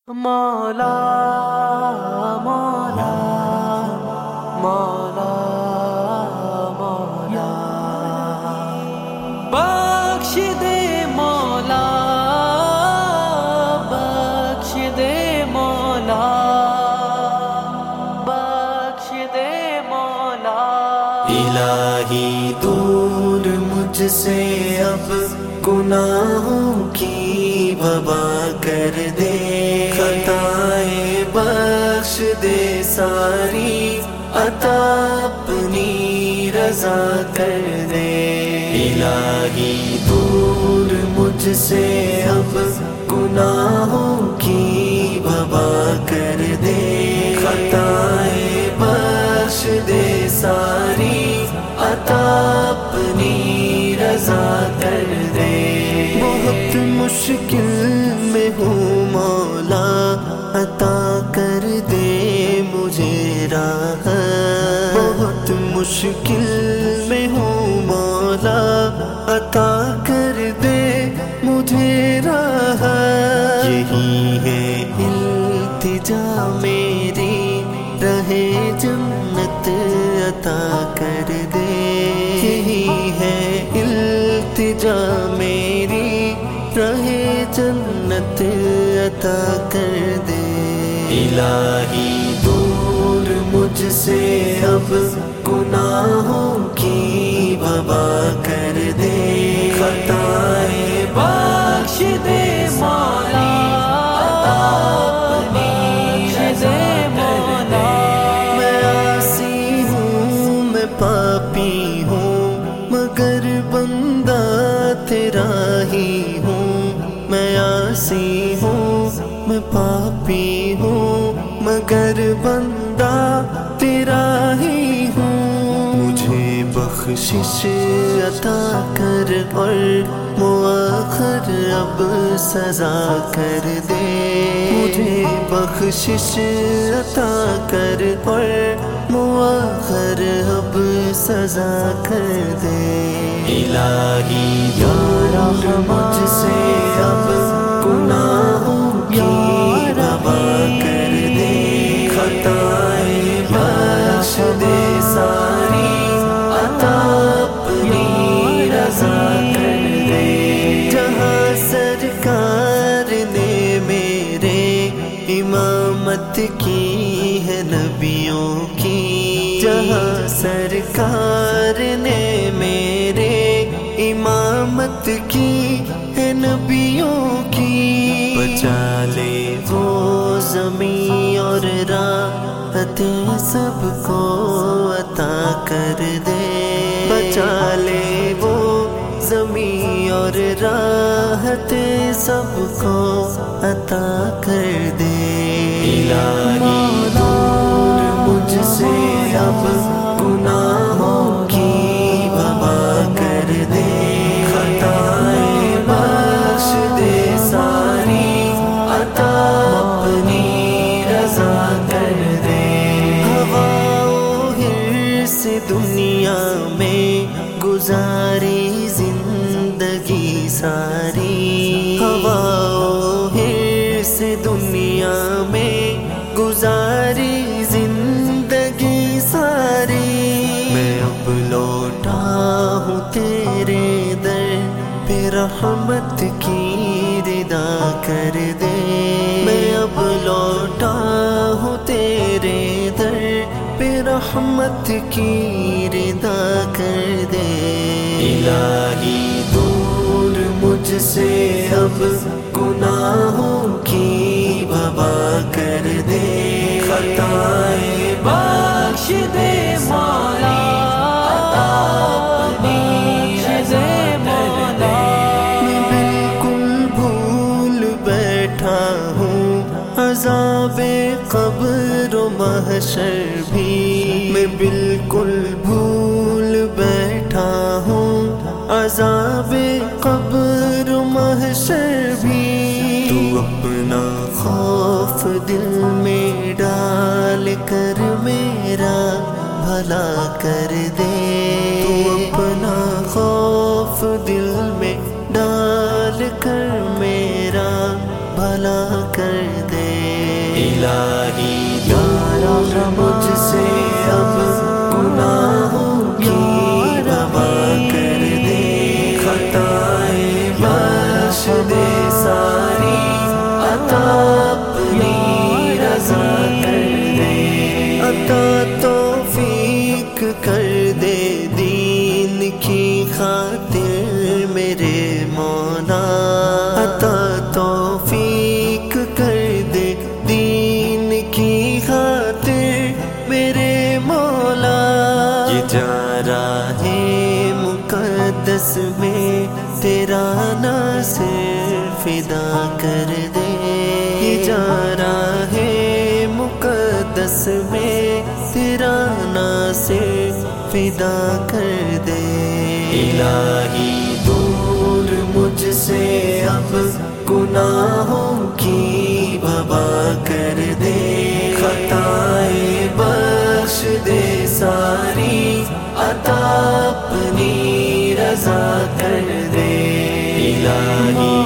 مولا مولا مولا مولا بخش دے مولا بخش دے مولا بخش دے مولا الہی دور مجھ سے اب گناہوں کی وبا کر دے، خطائیں بخش دے ساری، عطا اپنی رضا کر دے۔ الہی دور مجھ سے اب گناہوں کی وبا کر دے، خطائیں بخش دے ساری، عطا اپنی رضا کر دے۔ بہت مشکل میں ہوں مولا، عطا کر دے مجھے راحت۔ بہت مشکل میں ہوں مولا، عطا کر دے مجھے راحت۔ یہی ہے التجا میری، رہے جنت عطا کر دے۔ یہی ہے التجا میری، رہے جنت عطا کر دے۔ الہی دور مجھ سے اب گناہوں کی وبا کر دے، خطائیں بخش دے مولا، عطا اپنی رضا کر دے۔ میں عاصی ہوں، میں پاپی ہوں، مگر بندہ تیرا ہی ہوں۔ میں عاصی ہوں، میں پاپی ہوں، مگر بندہ تیرا ہی ہوں۔ مجھے بخشش عطا کر اور مؤخر اب سزا کر دے۔ مجھے بخشش عطا کر اور مؤخر اب سزا کر دے۔ الہی یار مجھ سے اب گناہوں کی وبا کر دے، خطائیں بخش دے ساری، عطا اپنی رضا کر دے۔ جہاں سرکار نے میرے امامت کی ہے نبیوں کی، جہاں سرکار نے میرے امامت کی ہے نبیوں کی، بچا لے وہ زمین اور راحتیں سب کو عطا کر دے۔ بچا لے وہ زمین اور راحتیں سب کو عطا کر دے۔ الہی دور مجھ سے اب گناہوں کی وبا کر دے، خطائیں بخش دے ساری، عطا اپنی رضا کر دے۔ ہواؤں حرص دنیا میں گزاری زندگی ساری، ہواؤں حرص دنیا میں گزاری زندگی ساری۔ میں اب لوٹا ہوں تیرے در پہ، رحمت کی ردا کر دے۔ میں اب لوٹا ہوں تیرے در پہ، رحمت کی ردا کر دے۔ الہی دور مجھ سے اب گناہوں کی وبا کر دے، خطائیں بخش دے مولا، عطا اپنی رضا کر دے۔ میں بالکل بھول بیٹھا ہوں عذاب قبر و محشر بھی، میں بالکل بھول بیٹھا ہوں عذاب قبر و محشر بھی۔ تو اپنا خوف دل میں ڈال کر میرا بھلا کر دے۔ تو اپنا خوف دل میں ڈال کر میرا بھلا کر دے۔ الہی دور مجھ سے اب گناہوں کی وبا کر دے، خطائیں بخش دے ساری، عطا اپنی رضا کر دے، عطا توفیق کر دے دین کی خاطر میرے مولا، عطا توفیق کر دے دین کی خاطر میرے مولا۔ یہ جا راہ مقدس میں تیرا ناصر فدا کر دے، یہ جا راہ مقدس میں تیرا ناصر فدا کر دے۔ الہی دور مجھ سے اب گناہوں کی وبا کر دے، خطائیں بخش دے ساری، عطا اپنی رضا کر دے۔ الہی